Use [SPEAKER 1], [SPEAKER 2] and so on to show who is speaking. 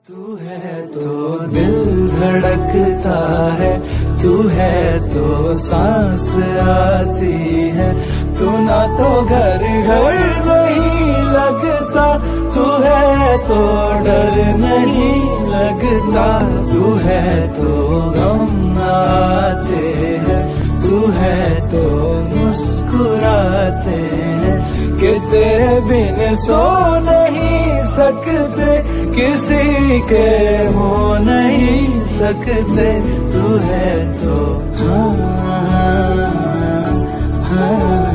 [SPEAKER 1] तू है तो दिल धड़कता है, तू है तो सांस आती है, तू ना तो घर घर नहीं लगता, तू है तो डर नहीं लगता, तू है तो गम आते हैं, तू है तो मुस्कुराते हैं, कि तेरे बिन सो नहीं सकते, किसी के हो नहीं सकते, तू है तो हाँ हाँ हाँ।